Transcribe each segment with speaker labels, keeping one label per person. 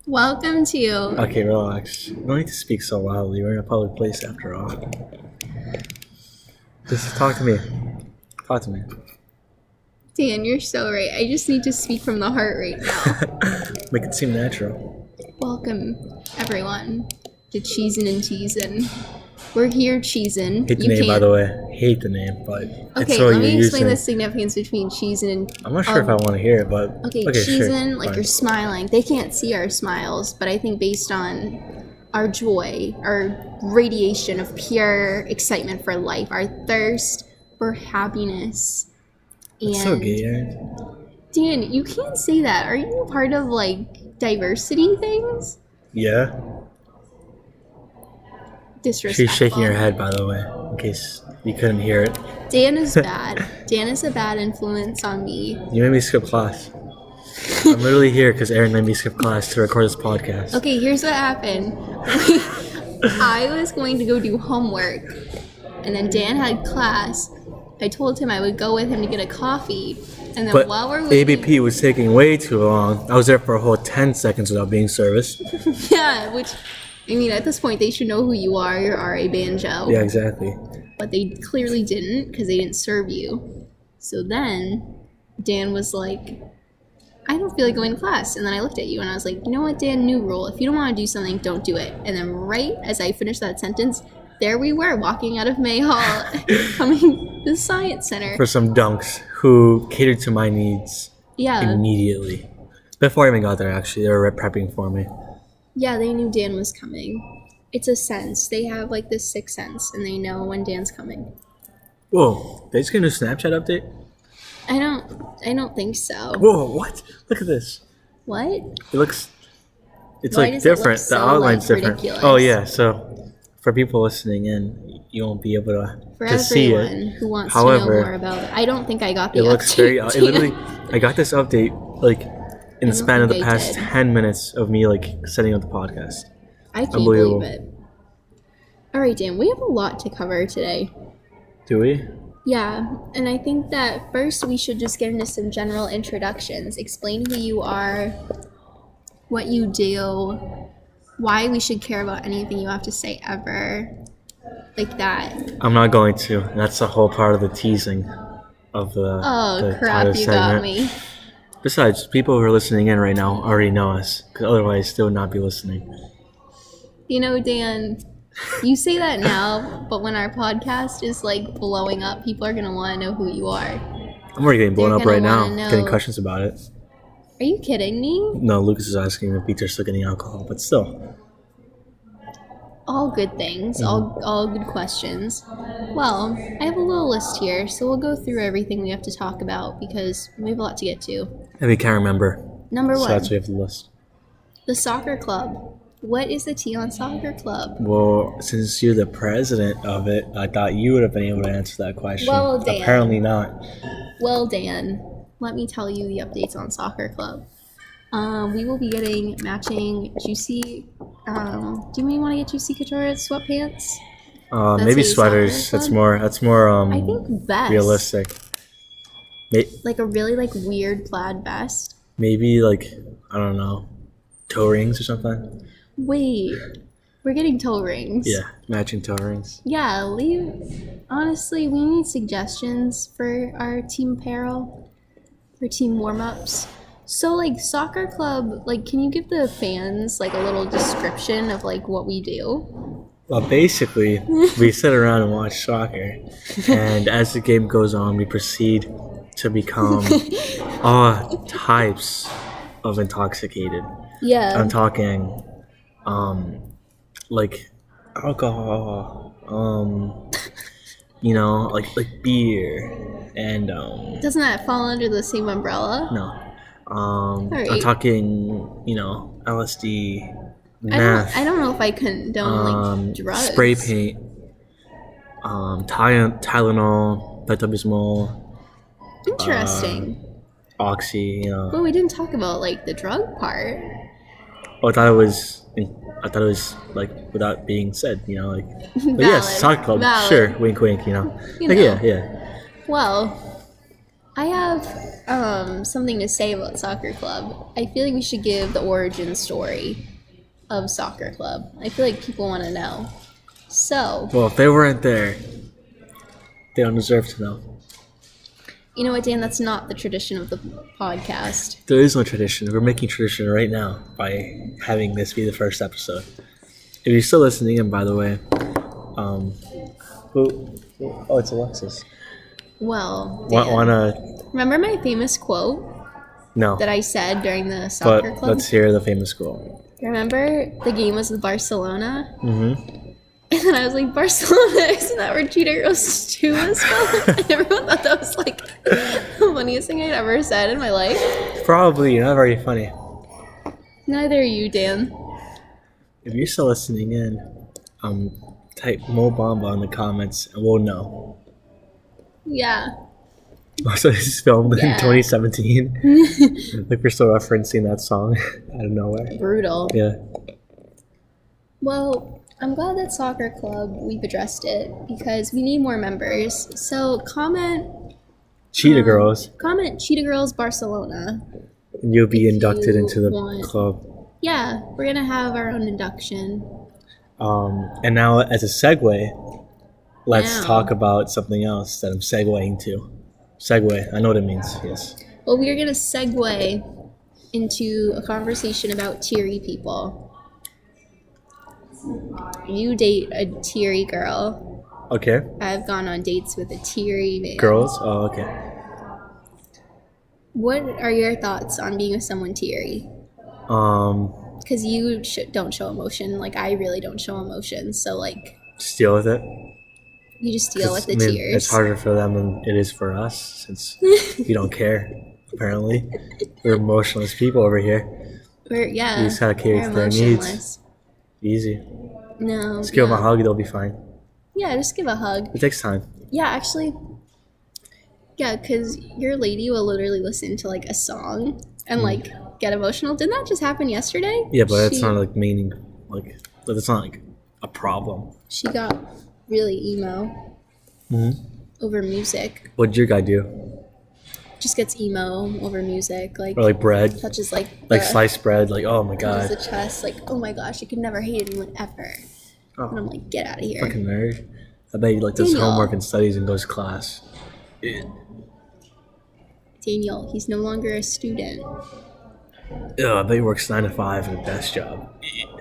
Speaker 1: Welcome to
Speaker 2: Okay, relax. You don't need to speak so loudly. We're in a public place after all. Just talk to me. Talk to me.
Speaker 1: Dan. You're so right. I just need to speak from the heart right now.
Speaker 2: Make it seem natural.
Speaker 1: Welcome, everyone, to Cheesin' and Teasin'. We're here cheesin'.
Speaker 2: Hate the name, by the way. Hate the name, but it's
Speaker 1: Okay,
Speaker 2: what
Speaker 1: let
Speaker 2: you're
Speaker 1: me explain
Speaker 2: using.
Speaker 1: the significance between cheesin' and...
Speaker 2: I'm not sure if I want to hear it, but...
Speaker 1: Okay,
Speaker 2: sure.
Speaker 1: cheesin', like
Speaker 2: Fine.
Speaker 1: you're smiling. They can't see our smiles, but I think based on our joy, our radiation of pure excitement for life, our thirst for happiness. And
Speaker 2: It's so gay, Aaron.
Speaker 1: Dan, you can't say that. Are you part of, like, diversity things?
Speaker 2: Yeah?
Speaker 1: Disrespectful.
Speaker 2: She's shaking her head, by the way, in case you couldn't hear it.
Speaker 1: Dan is bad. Dan is a bad influence on me.
Speaker 2: You made me skip class. I'm literally here because Aaron made me skip class to record this podcast.
Speaker 1: Okay, here's what happened. I was going to go do homework, and then Dan had class. I told him I would go with him to get a coffee, and then
Speaker 2: But
Speaker 1: while we're waiting...
Speaker 2: ABP was taking way too long. I was there for a whole 10 seconds without being serviced.
Speaker 1: Yeah, which... I mean, at this point, they should know who you are. You're R.A. Banjo.
Speaker 2: Yeah, exactly.
Speaker 1: But they clearly didn't, because they didn't serve you. So then, Dan was like, I don't feel like going to class. And then I looked at you, and I was like, you know what, Dan, new rule. If you don't want to do something, don't do it. And then right as I finished that sentence, there we were, walking out of May Hall, coming to the Science Center.
Speaker 2: For some dunks who catered to my needs
Speaker 1: Yeah.
Speaker 2: immediately. Before I even got there, actually, they were prepping for me.
Speaker 1: Yeah, they knew Dan was coming. It's a sense. They have, like, this sixth sense, and they know when Dan's coming.
Speaker 2: Whoa, they just gonna do a Snapchat update?
Speaker 1: I don't think so.
Speaker 2: Whoa, what? Look at this.
Speaker 1: What?
Speaker 2: It looks, it's
Speaker 1: Why
Speaker 2: like
Speaker 1: does it look
Speaker 2: different.
Speaker 1: so,
Speaker 2: The outline's
Speaker 1: like,
Speaker 2: different.
Speaker 1: ridiculous?
Speaker 2: Oh yeah, so for people listening in, you won't be able
Speaker 1: For
Speaker 2: to see
Speaker 1: everyone
Speaker 2: it.
Speaker 1: who wants
Speaker 2: However,
Speaker 1: to know more about it. I don't think I got the
Speaker 2: It looks
Speaker 1: update.
Speaker 2: very. It literally, I got this update like in the
Speaker 1: don't
Speaker 2: span of the
Speaker 1: think I
Speaker 2: past
Speaker 1: did.
Speaker 2: 10 minutes of me like setting up the podcast.
Speaker 1: I can't
Speaker 2: Unbelievable.
Speaker 1: believe it. All right, Dan, we have a lot to cover today.
Speaker 2: Do we?
Speaker 1: Yeah, and I think that first we should just get into some general introductions. Explain who you are, what you do, why we should care about anything you have to say ever, like that.
Speaker 2: I'm not going to. That's the whole part of the teasing of the.
Speaker 1: Oh,
Speaker 2: the
Speaker 1: crap,
Speaker 2: title
Speaker 1: you
Speaker 2: segment.
Speaker 1: got me.
Speaker 2: Besides, people who are listening in right now already know us, because otherwise they would not be listening.
Speaker 1: You know, Dan, you say that now, but when our podcast is, like, blowing up, people are going to want to know who you are.
Speaker 2: I'm already getting blown
Speaker 1: They're
Speaker 2: up right
Speaker 1: gonna
Speaker 2: now,
Speaker 1: wanna know.
Speaker 2: getting questions about it.
Speaker 1: Are you kidding me?
Speaker 2: No, Lucas is asking if Peter's still getting alcohol, but still.
Speaker 1: All good things, all good questions. Well, I have a little list here, so we'll go through everything we have to talk about because we have a lot to get to.
Speaker 2: And we can't remember.
Speaker 1: Number
Speaker 2: So
Speaker 1: one,
Speaker 2: that's why we have the list.
Speaker 1: the soccer club. What is the Tea on Soccer Club?
Speaker 2: Well, since you're the president of it, I thought you would have been able to answer that question.
Speaker 1: Well, Dan.
Speaker 2: Apparently not.
Speaker 1: Well, Dan, let me tell you the updates on Soccer Club. We will be getting matching Juicy. Do you want to get Juicy Couture sweatpants?
Speaker 2: Maybe
Speaker 1: a soccer
Speaker 2: sweaters.
Speaker 1: club?
Speaker 2: That's more
Speaker 1: I think vest.
Speaker 2: realistic.
Speaker 1: Like a really weird plaid vest.
Speaker 2: Maybe like, I don't know, toe rings or something.
Speaker 1: Wait, we're getting toe rings.
Speaker 2: Yeah, matching toe rings.
Speaker 1: Yeah, honestly, we need suggestions for our team apparel, for team warm-ups. So, Soccer Club, can you give the fans, a little description of, what we do?
Speaker 2: Well, basically, we sit around and watch soccer, and as the game goes on, we proceed to become all types of intoxicated.
Speaker 1: Yeah.
Speaker 2: I'm talking, like alcohol, like beer, and
Speaker 1: Doesn't that fall under the same umbrella?
Speaker 2: no,
Speaker 1: Alright.
Speaker 2: I'm talking, LSD, meth.
Speaker 1: I don't know if I condone, drugs.
Speaker 2: Spray paint, Tylenol, Pepto-Bismol,
Speaker 1: Interesting.
Speaker 2: Oxy,
Speaker 1: But we didn't talk about, the drug part.
Speaker 2: Oh, I thought it was without being said, but yes,
Speaker 1: Valid.
Speaker 2: soccer club,
Speaker 1: Valid.
Speaker 2: sure, wink, wink,
Speaker 1: You know.
Speaker 2: yeah.
Speaker 1: Well, I have something to say about soccer club. I feel like we should give the origin story of soccer club. I feel like people want to know. So,
Speaker 2: Well, if they weren't there, they don't deserve to know.
Speaker 1: you know what, Dan? That's not the tradition of the podcast.
Speaker 2: There is no tradition. We're making tradition right now by having this be the first episode. If you're still listening in, by the way, it's Alexis.
Speaker 1: Well, Dan,
Speaker 2: Wanna?
Speaker 1: remember my famous quote
Speaker 2: No.
Speaker 1: that I said during the soccer
Speaker 2: But
Speaker 1: club?
Speaker 2: let's hear the famous quote.
Speaker 1: Remember the game was with Barcelona?
Speaker 2: Mm-hmm.
Speaker 1: And then I was like, Barcelona, isn't that where Cheetah Girls 2 was filmed? And everyone thought that was like the funniest thing I'd ever said in my life.
Speaker 2: Probably not very funny.
Speaker 1: Neither are you, Dan.
Speaker 2: If you're still listening in, type Mo Bamba in the comments and we'll know.
Speaker 1: Yeah.
Speaker 2: Also, this is filmed in
Speaker 1: Yeah.
Speaker 2: 2017. Like we're still referencing that song out of nowhere.
Speaker 1: Brutal.
Speaker 2: Yeah.
Speaker 1: Well, I'm glad that soccer club, we've addressed it because we need more members. So comment
Speaker 2: Cheetah Girls.
Speaker 1: Cheetah Girls Barcelona.
Speaker 2: And you'll be
Speaker 1: if
Speaker 2: inducted
Speaker 1: you
Speaker 2: into the
Speaker 1: want.
Speaker 2: club.
Speaker 1: Yeah, we're going to have our own induction.
Speaker 2: And now, as a segue, let's
Speaker 1: Now.
Speaker 2: talk about something else that I'm segueing to. Segue, I know what it means, yes.
Speaker 1: Well, we are going to segue into a conversation about teary people. You date a teary girl.
Speaker 2: Okay.
Speaker 1: I've gone on dates with a teary man.
Speaker 2: Girls? Oh, okay.
Speaker 1: What are your thoughts on being with someone teary? Because you don't show emotion. Like, I really don't show emotion. So, like,
Speaker 2: Just deal with it.
Speaker 1: you just deal with the
Speaker 2: I mean,
Speaker 1: tears.
Speaker 2: It's harder for them than it is for us since you don't care, apparently. We're emotionless people over here. You just gotta cater
Speaker 1: we're
Speaker 2: to their needs.
Speaker 1: emotionless.
Speaker 2: Easy.
Speaker 1: No.
Speaker 2: Just give them a
Speaker 1: yeah.
Speaker 2: hug, they'll be fine.
Speaker 1: Yeah, just give a hug.
Speaker 2: It takes time.
Speaker 1: Yeah, actually. Yeah, because your lady will literally listen to, like, a song and, like, get emotional. Didn't that just happen yesterday?
Speaker 2: Yeah, but that's not like meaning, like, that's not like a problem.
Speaker 1: She got really emo over music.
Speaker 2: What'd your guy do?
Speaker 1: Just gets emo over music. Like,
Speaker 2: Or like bread?
Speaker 1: touches, like
Speaker 2: Like
Speaker 1: the,
Speaker 2: sliced bread? Like, oh my
Speaker 1: touches the
Speaker 2: god.
Speaker 1: chest. Like, oh my gosh, I could never hate anyone ever. And I'm
Speaker 2: Oh,
Speaker 1: like, get out of here.
Speaker 2: fucking nerd. I bet he like does
Speaker 1: Daniel.
Speaker 2: homework and studies and goes to class.
Speaker 1: Daniel, he's no longer a student.
Speaker 2: Ugh, I bet he works 9 to 5 in a desk job.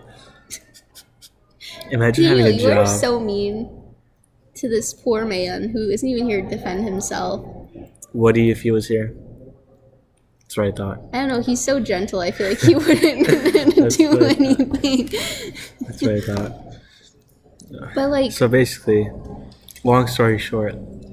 Speaker 2: Imagine
Speaker 1: Daniel,
Speaker 2: having a
Speaker 1: you are
Speaker 2: job.
Speaker 1: so mean to this poor man who isn't even here to defend himself.
Speaker 2: Woody, if he was here. That's what I thought.
Speaker 1: I don't know, he's so gentle, I feel like he wouldn't do
Speaker 2: what I thought.
Speaker 1: anything.
Speaker 2: That's what I thought.
Speaker 1: But, like,
Speaker 2: So basically, long story short,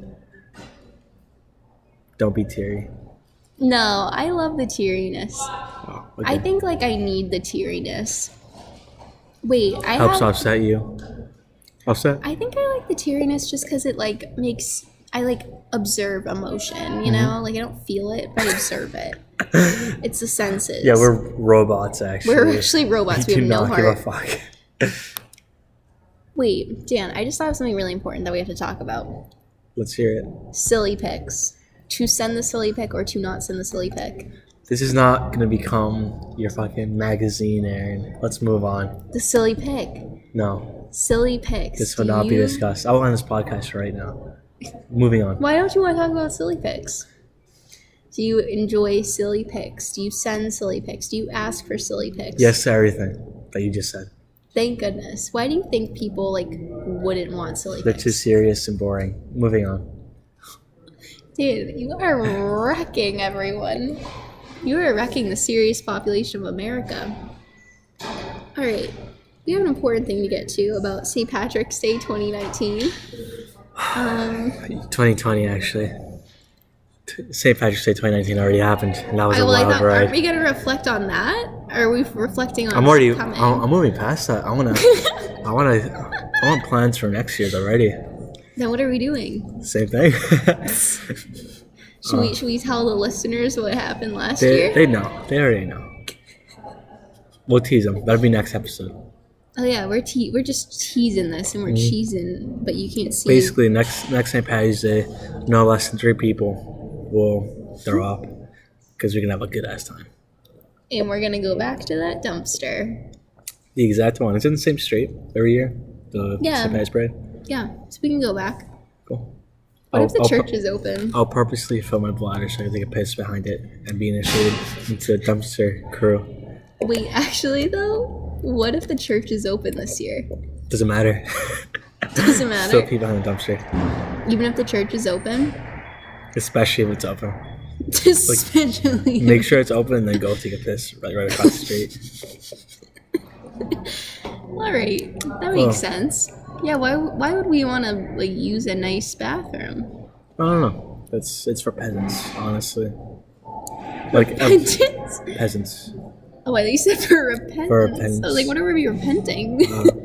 Speaker 2: don't be teary.
Speaker 1: no, I love the teariness.
Speaker 2: Oh,
Speaker 1: I
Speaker 2: okay.
Speaker 1: think, like, I need the teariness. Wait,
Speaker 2: Helps offset you. Offset?
Speaker 1: I think I like the teariness just because it, like, makes... I, like, observe emotion, you know? Like, I don't feel it, but I observe it. It's the senses.
Speaker 2: Yeah, we're robots, actually.
Speaker 1: We're actually robots. We
Speaker 2: do
Speaker 1: have no
Speaker 2: not give a
Speaker 1: heart.
Speaker 2: fuck.
Speaker 1: Wait, Dan, I just thought of something really important that we have to talk about.
Speaker 2: Let's hear it.
Speaker 1: Silly pics. To send the silly pic or to not send the silly pic.
Speaker 2: This is not gonna become your fucking magazine, Aaron. Let's move on.
Speaker 1: The silly pic.
Speaker 2: No,
Speaker 1: Silly pics.
Speaker 2: this will
Speaker 1: Do
Speaker 2: not be
Speaker 1: you-
Speaker 2: discussed. I'll end this podcast right now. Moving on.
Speaker 1: Why don't you want to talk about silly pics? Do you enjoy silly pics? Do you send silly pics? Do you ask for silly pics?
Speaker 2: Yes to everything that you just said.
Speaker 1: Thank goodness. Why do you think people, like, wouldn't want silly
Speaker 2: They're
Speaker 1: pics?
Speaker 2: too serious and boring. Moving on.
Speaker 1: Dude, you are wrecking everyone. You are wrecking the serious population of America. All right. We have an important thing to get to about St. Patrick's Day 2019.
Speaker 2: 2020, actually. St. Patrick's Day 2019 already happened, and that was a
Speaker 1: I
Speaker 2: wild
Speaker 1: thought, aren't
Speaker 2: ride.
Speaker 1: we going to reflect on that? Or are we reflecting on
Speaker 2: I'm already.
Speaker 1: what's coming?
Speaker 2: I'm moving past that. I want plans for next year already.
Speaker 1: Then what are we doing?
Speaker 2: Same thing.
Speaker 1: Should we tell the listeners what happened last
Speaker 2: they
Speaker 1: year?
Speaker 2: know. They already know. We'll tease them. That'll be next episode.
Speaker 1: Oh yeah, we're just teasing this and we're cheesing, but you can't see.
Speaker 2: Basically, next St. Patty's Day, no less than 3 people we'll throw up because we're gonna have a good ass time.
Speaker 1: And we're gonna go back to that dumpster.
Speaker 2: The exact one. It's in the same street every year. The
Speaker 1: Yeah.
Speaker 2: St. Patty's Parade.
Speaker 1: Yeah, so we can go back.
Speaker 2: Cool.
Speaker 1: What if the
Speaker 2: I'll
Speaker 1: church is open?
Speaker 2: I'll purposely fill my bladder so I can take a piss behind it and be initiated into a dumpster crew.
Speaker 1: Wait, actually though, what if the church is open this year?
Speaker 2: Doesn't matter.
Speaker 1: Doesn't matter.
Speaker 2: Still pee behind the dumpster.
Speaker 1: Even if the church is open?
Speaker 2: Especially if it's open.
Speaker 1: Especially.
Speaker 2: Make sure it's open and then go take a piss right across the street.
Speaker 1: Alright, that makes sense. Yeah, why would we want to like use a nice bathroom?
Speaker 2: I don't know. It's for peasants, honestly. Like
Speaker 1: Repentance?
Speaker 2: peasants.
Speaker 1: Oh, I thought you said for repentance.
Speaker 2: For repentance.
Speaker 1: I was like, what are we repenting?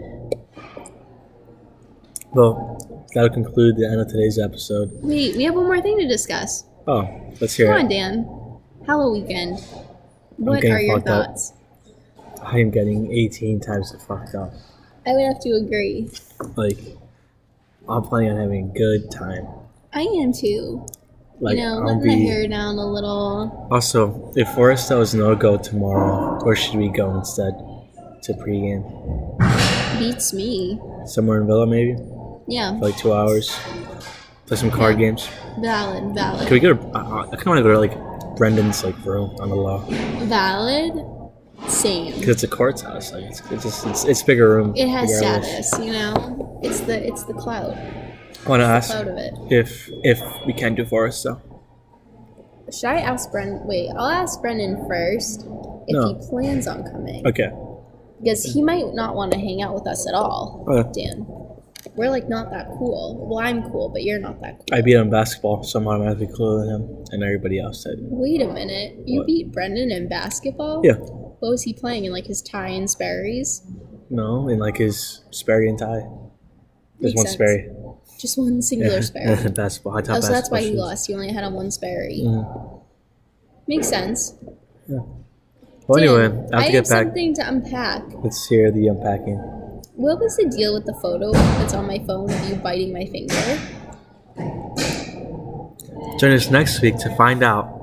Speaker 2: Well, that'll conclude the end of today's episode.
Speaker 1: Wait, we have one more thing to discuss.
Speaker 2: Oh, let's hear
Speaker 1: Come
Speaker 2: it.
Speaker 1: on, Dan. Halloween weekend. What
Speaker 2: getting
Speaker 1: are your
Speaker 2: fucked up.
Speaker 1: thoughts?
Speaker 2: I am getting 18 times the fucked up.
Speaker 1: I would have to agree.
Speaker 2: Like, I'm planning on having a good time.
Speaker 1: I am too.
Speaker 2: Like,
Speaker 1: you know,
Speaker 2: I'll
Speaker 1: letting the
Speaker 2: be.
Speaker 1: hair down a little.
Speaker 2: Also, if Foresta was no go tomorrow, where should we go instead to pregame?
Speaker 1: Beats me.
Speaker 2: Somewhere in Villa, maybe?
Speaker 1: Yeah,
Speaker 2: For like 2 hours. Play some card
Speaker 1: Yeah.
Speaker 2: games.
Speaker 1: valid.
Speaker 2: Can we go to. I kind of want to go to like Brendan's like room on the low.
Speaker 1: Valid. Same.
Speaker 2: Because it's a court's house. Like, it's bigger room.
Speaker 1: It has
Speaker 2: regardless.
Speaker 1: status, you know? It's the clout.
Speaker 2: I want to ask
Speaker 1: Clout of it.
Speaker 2: if we can do Foresta.
Speaker 1: Should I ask Brendan? Wait, I'll ask Brendan first if
Speaker 2: No.
Speaker 1: he plans on coming.
Speaker 2: Okay.
Speaker 1: Because he might not want to hang out with us at all,
Speaker 2: Okay.
Speaker 1: Dan. We're like not that cool. Well, I'm cool, but you're not that cool.
Speaker 2: I beat him in basketball, so I'm automatically cooler than him and everybody else did.
Speaker 1: Wait a minute. You
Speaker 2: What?
Speaker 1: beat Brendan in basketball?
Speaker 2: Yeah.
Speaker 1: What was he playing in, like his tie and Sperry's?
Speaker 2: No, in like his Sperry and tie. There's
Speaker 1: Makes
Speaker 2: one
Speaker 1: sense.
Speaker 2: Sperry.
Speaker 1: Just one singular Sperry.
Speaker 2: basketball. High top
Speaker 1: Oh, so that's why
Speaker 2: basketball
Speaker 1: he
Speaker 2: shoes.
Speaker 1: lost. You only had on one Sperry.
Speaker 2: Mhm.
Speaker 1: Makes sense.
Speaker 2: Well,
Speaker 1: Dan,
Speaker 2: anyway, I have
Speaker 1: I
Speaker 2: to
Speaker 1: have
Speaker 2: get back.
Speaker 1: something to unpack.
Speaker 2: Let's hear the unpacking.
Speaker 1: What was the deal with the photo that's on my phone of you biting my finger?
Speaker 2: Join us next week to find out.